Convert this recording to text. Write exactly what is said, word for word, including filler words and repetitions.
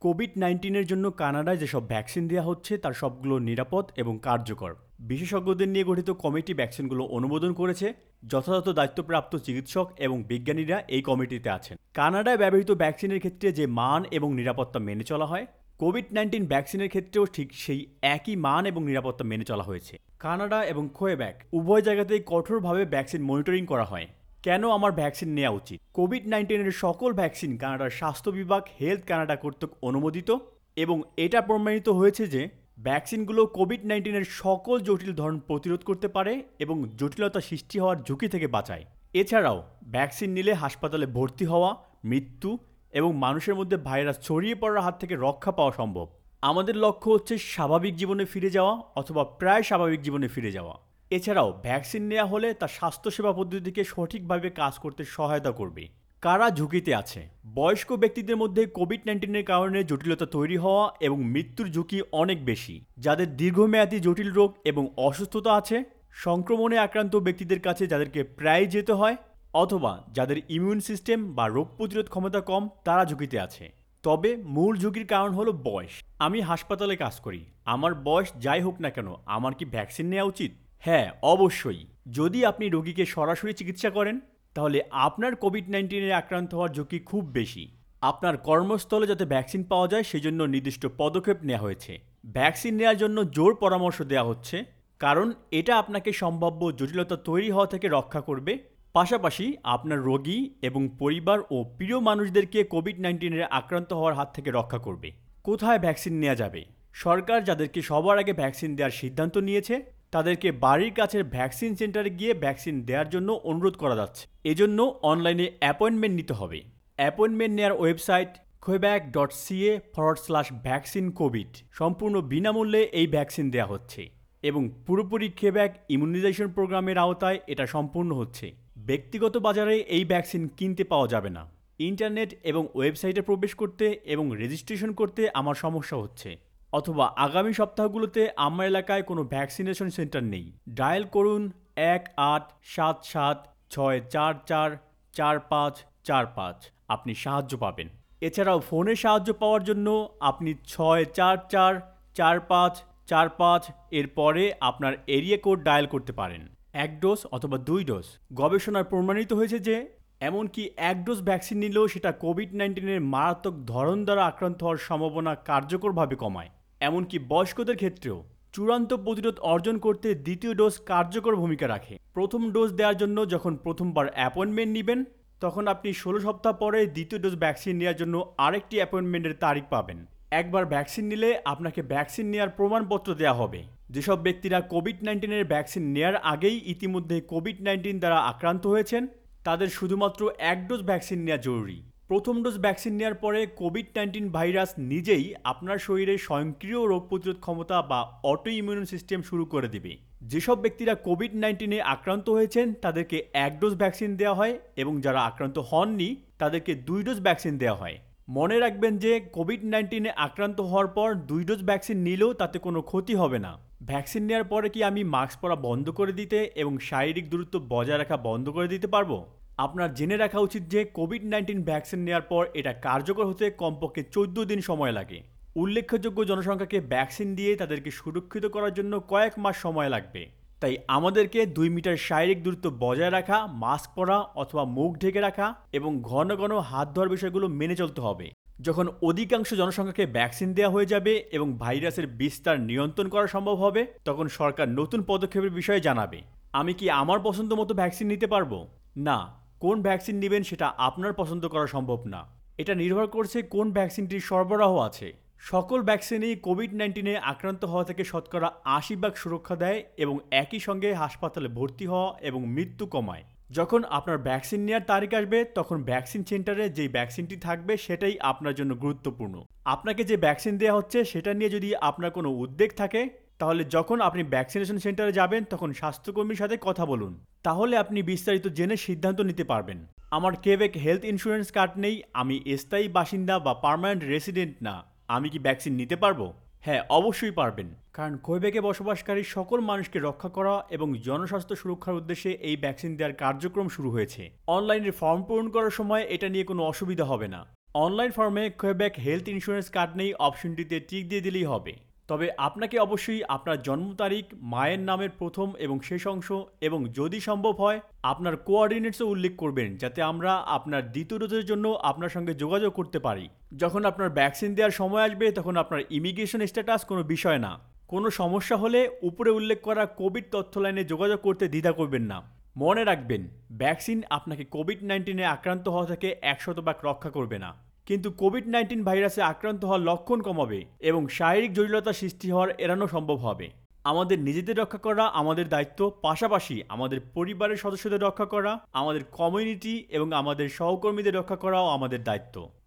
Covid নাইন্টিনের জন্য কানাডায় যেসব ভ্যাকসিন দেওয়া হচ্ছে তার সবগুলো নিরাপদ এবং কার্যকর। বিশেষজ্ঞদের নিয়ে গঠিত কমিটি ভ্যাকসিনগুলো অনুমোদন করেছে। যথাযথ দায়িত্বপ্রাপ্ত চিকিৎসক এবং বিজ্ঞানীরা এই কমিটিতে আছেন। কানাডায় ব্যবহৃত ভ্যাকসিনের ক্ষেত্রে যে মান এবং নিরাপত্তা মেনে চলা হয়, কোভিড নাইন্টিন ভ্যাকসিনের ক্ষেত্রেও ঠিক সেই একই মান এবং নিরাপত্তা মেনে চলা হয়েছে। কানাডা এবং কোয়েবেক উভয় জায়গাতেই কঠোরভাবে ভ্যাকসিন মনিটরিং করা হয়। কেন আমার ভ্যাকসিন নেওয়া উচিত? কোভিড নাইন্টিনের সকল ভ্যাকসিন কানাডার স্বাস্থ্য বিভাগ হেলথ কানাডা কর্তৃক অনুমোদিত এবং এটা প্রমাণিত হয়েছে যে ভ্যাকসিনগুলো কোভিড নাইন্টিনের সকল জটিল ধরন প্রতিরোধ করতে পারে এবং জটিলতা সৃষ্টি হওয়ার ঝুঁকি থেকে বাঁচায়। এছাড়াও ভ্যাকসিন নিলে হাসপাতালে ভর্তি হওয়া, মৃত্যু এবং মানুষের মধ্যে ভাইরাস ছড়িয়ে পড়ার হাত থেকে রক্ষা পাওয়া সম্ভব। আমাদের লক্ষ্য হচ্ছে স্বাভাবিক জীবনে ফিরে যাওয়া অথবা প্রায় স্বাভাবিক জীবনে ফিরে যাওয়া। এছাড়াও ভ্যাকসিন নেওয়া হলে তা স্বাস্থ্যসেবা পদ্ধতিকে সঠিকভাবে কাজ করতে সহায়তা করবে। কারা ঝুঁকিতে আছে? বয়স্ক ব্যক্তিদের মধ্যে কোভিড নাইন্টিনের কারণে জটিলতা তৈরি হওয়া এবং মৃত্যুর ঝুঁকি অনেক বেশি। যাদের দীর্ঘমেয়াদী জটিল রোগ এবং অসুস্থতা আছে, সংক্রমণে আক্রান্ত ব্যক্তিদের কাছে যাদেরকে প্রায় যেতে হয়, অথবা যাদের ইমিউন সিস্টেম বা রোগ প্রতিরোধ ক্ষমতা কম, তারা ঝুঁকিতে আছে। তবে মূল ঝুঁকির কারণ হলো বয়স। আমি হাসপাতালে কাজ করি, আমার বয়স যাই হোক না কেন, আমার কি ভ্যাকসিন নেওয়া উচিত? হ্যাঁ, অবশ্যই। যদি আপনি রোগীকে সরাসরি চিকিৎসা করেন, তাহলে আপনার কোভিড নাইন্টিনে আক্রান্ত হওয়ার ঝুঁকি খুব বেশি। আপনার কর্মস্থলে যাতে ভ্যাকসিন পাওয়া যায় সেজন্য নির্দিষ্ট পদক্ষেপ নেওয়া হয়েছে। ভ্যাকসিন নেওয়ার জন্য জোর পরামর্শ দেওয়া হচ্ছে, কারণ এটা আপনাকে সম্ভাব্য জটিলতা তৈরি হওয়া থেকে রক্ষা করবে। পাশাপাশি আপনার রোগী এবং পরিবার ও প্রিয় মানুষদেরকে কোভিড নাইন্টিনের আক্রান্ত হওয়ার হাত থেকে রক্ষা করবে। কোথায় ভ্যাকসিন নেওয়া যাবে? সরকার যাদেরকে সবার আগে ভ্যাকসিন দেওয়ার সিদ্ধান্ত নিয়েছে তাদেরকে বাড়ির কাছের ভ্যাকসিন সেন্টারে গিয়ে ভ্যাকসিন দেওয়ার জন্য অনুরোধ করা যাচ্ছে। এজন্য অনলাইনে অ্যাপয়েন্টমেন্ট নিতে হবে। অ্যাপয়েন্টমেন্ট নেওয়ার website Quebec dot CA forward slash vaccine COVID. সম্পূর্ণ বিনামূল্যে এই ভ্যাকসিন দেওয়া হচ্ছে এবং পুরোপুরি কোয়েবেক ইমিউনাইজেশন প্রোগ্রামের আওতায় এটা সম্পূর্ণ হচ্ছে। ব্যক্তিগত বাজারে এই ভ্যাকসিন কিনতে পাওয়া যাবে না। ইন্টারনেট এবং ওয়েবসাইটে প্রবেশ করতে এবং রেজিস্ট্রেশন করতে আমার সমস্যা হচ্ছে, অথবা আগামী সপ্তাহগুলোতে আমার এলাকায় কোনো ভ্যাকসিনেশন সেন্টার নেই। ডায়াল করুন এক আট সাত সাত ছয় চার চার চার পাঁচ চার পাঁচ, আপনি সাহায্য পাবেন। এছাড়াও ফোনে সাহায্য পাওয়ার জন্য আপনি ছয় চার চার চার পাঁচ চার পাঁচ এর পরে আপনার এরিয়া কোড ডায়াল করতে পারেন। এক ডোজ অথবা দুই ডোজ। গবেষণায় প্রমাণিত হয়েছে যে এমনকি এক ডোজ ভ্যাকসিন নিলেও সেটা কোভিড নাইন্টিনের মারাত্মক ধরন দ্বারা আক্রান্ত হওয়ার সম্ভাবনা কার্যকরভাবে কমায়। এমনকি বয়স্কদের ক্ষেত্রেও চূড়ান্ত প্রতিরোধ অর্জন করতে দ্বিতীয় ডোজ কার্যকর ভূমিকা রাখে। প্রথম ডোজ দেওয়ার জন্য যখন প্রথমবার অ্যাপয়েন্টমেন্ট নেবেন, তখন আপনি ষোলো সপ্তাহ পরে দ্বিতীয় ডোজ ভ্যাকসিন নেওয়ার জন্য আরেকটি অ্যাপয়েন্টমেন্টের তারিখ পাবেন। একবার ভ্যাকসিন নিলে আপনাকে ভ্যাকসিন নেওয়ার প্রমাণপত্র দেওয়া হবে। যেসব ব্যক্তিরা কোভিড নাইন্টিনের ভ্যাকসিন নেওয়ার আগেই ইতিমধ্যে কোভিড নাইন্টিন দ্বারা আক্রান্ত হয়েছেন, তাদের শুধুমাত্র এক ডোজ ভ্যাকসিন নেওয়া জরুরি। প্রথম ডোজ ভ্যাকসিন নেওয়ার পরে কোভিড নাইন্টিন ভাইরাস নিজেই আপনার শরীরে স্বয়ংক্রিয় রোগ প্রতিরোধ ক্ষমতা বা অটো ইমিউন সিস্টেম শুরু করে দেবে। যেসব ব্যক্তিরা কোভিড নাইন্টিনে আক্রান্ত হয়েছেন তাদেরকে এক ডোজ ভ্যাকসিন দেওয়া হয় এবং যারা আক্রান্ত হননি তাদেরকে দুই ডোজ ভ্যাকসিন দেওয়া হয়। মনে রাখবেন যে কোভিড নাইন্টিনে আক্রান্ত হওয়ার পর দুই ডোজ ভ্যাকসিন নিলেও তাতে কোনো ক্ষতি হবে না। ভ্যাকসিন নেওয়ার পরে কি আমি মাস্ক পরা বন্ধ করে দিতে এবং শারীরিক দূরত্ব বজায় রাখা বন্ধ করে দিতে পারবো? আপনার জেনে রাখা উচিত যে কোভিড নাইন্টিন ভ্যাকসিন নেওয়ার পর এটা কার্যকর হতে কমপক্ষে চোদ্দ দিন সময় লাগে। উল্লেখযোগ্য জনসংখ্যাকে ভ্যাকসিন দিয়ে তাদেরকে সুরক্ষিত করার জন্য কয়েক মাস সময় লাগবে। তাই আমাদেরকে দুই মিটার শারীরিক দূরত্ব বজায় রাখা, মাস্ক পরা অথবা মুখ ঢেকে রাখা এবং ঘন ঘন হাত ধোয়ার বিষয়গুলো মেনে চলতে হবে। যখন অধিকাংশ জনসংখ্যাকে ভ্যাকসিন দেওয়া হয়ে যাবে এবং ভাইরাসের বিস্তার নিয়ন্ত্রণ করা সম্ভব হবে, তখন সরকার নতুন পদক্ষেপের বিষয়ে জানাবে। আমি কি আমার পছন্দ মতো ভ্যাকসিন নিতে পারবো? না। কোন ভ্যাকসিন নেবেন সেটা আপনার পছন্দ করা সম্ভব না। এটা নির্ভর করছে কোন ভ্যাকসিনটির সরবরাহ আছে। সকল ভ্যাকসিনই কোভিড নাইন্টিনে আক্রান্ত হওয়া থেকে শতকরা আশি ভাগ সুরক্ষা দেয় এবং একই সঙ্গে হাসপাতালে ভর্তি হওয়া এবং মৃত্যু কমায়। যখন আপনার ভ্যাকসিন নেওয়ার তারিখ আসবে তখন ভ্যাকসিন সেন্টারে যেই ভ্যাকসিনটি থাকবে সেটাই আপনার জন্য গুরুত্বপূর্ণ। আপনাকে যে ভ্যাকসিন দেওয়া হচ্ছে সেটা নিয়ে যদি আপনার কোনো উদ্বেগ থাকে, তাহলে যখন আপনি ভ্যাকসিনেশন সেন্টারে যাবেন তখন স্বাস্থ্যকর্মীর সাথে কথা বলুন। তাহলে আপনি বিস্তারিত জেনে সিদ্ধান্ত নিতে পারবেন। আমার কোয়েবেক হেলথ ইন্স্যুরেন্স কার্ড নেই, আমি স্থায়ী বাসিন্দা বা পার্মানেন্ট রেসিডেন্ট না, আমি কি ভ্যাকসিন নিতে পারবো? হ্যাঁ, অবশ্যই পারবেন, কারণ কোয়েবেকে বসবাসকারী সকল মানুষকে রক্ষা করা এবং জনস্বাস্থ্য সুরক্ষার উদ্দেশ্যে এই ভ্যাকসিন দেওয়ার কার্যক্রম শুরু হয়েছে। অনলাইনে ফর্ম পূরণ করার সময় এটা নিয়ে কোনো অসুবিধা হবে না। অনলাইন ফর্মে কোয়েবেক হেলথ ইন্স্যুরেন্স কার্ড নেই অপশনটিতে টিক দিয়ে দিলেই হবে। তবে আপনাকে অবশ্যই আপনার জন্ম তারিখ, মায়ের নামের প্রথম এবং শেষ অংশ এবং যদি সম্ভব হয় আপনার কোঅর্ডিনেটসও উল্লেখ করবেন, যাতে আমরা আপনার দ্বিতীয় ডোজের জন্য আপনার সঙ্গে যোগাযোগ করতে পারি। যখন আপনার ভ্যাকসিন দেওয়ার সময় আসবে তখন আপনার ইমিগ্রেশন স্ট্যাটাস কোনো বিষয় না। কোনো সমস্যা হলে উপরে উল্লেখ করা কোভিড তথ্য লাইনে যোগাযোগ করতে দ্বিধা করবেন না। মনে রাখবেন, ভ্যাকসিন আপনাকে কোভিড নাইন্টিনে আক্রান্ত হওয়া থেকে একশত ভাগ রক্ষা করবে না, কিন্তু কোভিড নাইন্টিন ভাইরাসে আক্রান্ত হওয়ার লক্ষণ কমাবে এবং শারীরিক জটিলতা সৃষ্টি হওয়ার এড়ানো সম্ভব হবে। আমাদের নিজেদের রক্ষা করা আমাদের দায়িত্ব, পাশাপাশি আমাদের পরিবারের সদস্যদের রক্ষা করা, আমাদের কমিউনিটি এবং আমাদের সহকর্মীদের রক্ষা করাও আমাদের দায়িত্ব।